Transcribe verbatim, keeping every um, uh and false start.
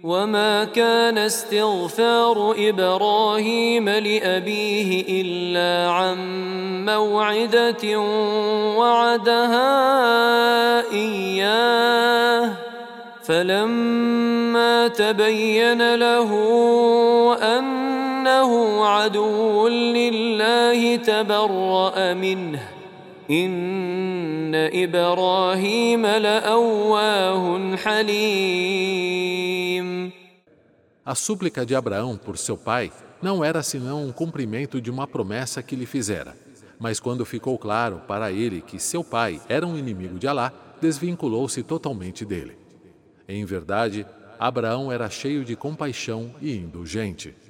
وما كان استغفار إبراهيم لأبيه إلا عن موعدة وعدها إياه فلما تبين له أنه عدو لله تبرأ منه إن إبراهيم لأواه حليم. A súplica de Abraão por seu pai não era senão um cumprimento de uma promessa que lhe fizera. Mas quando ficou claro para ele que seu pai era um inimigo de Alá, desvinculou-se totalmente dele. Em verdade, Abraão era cheio de compaixão e indulgente.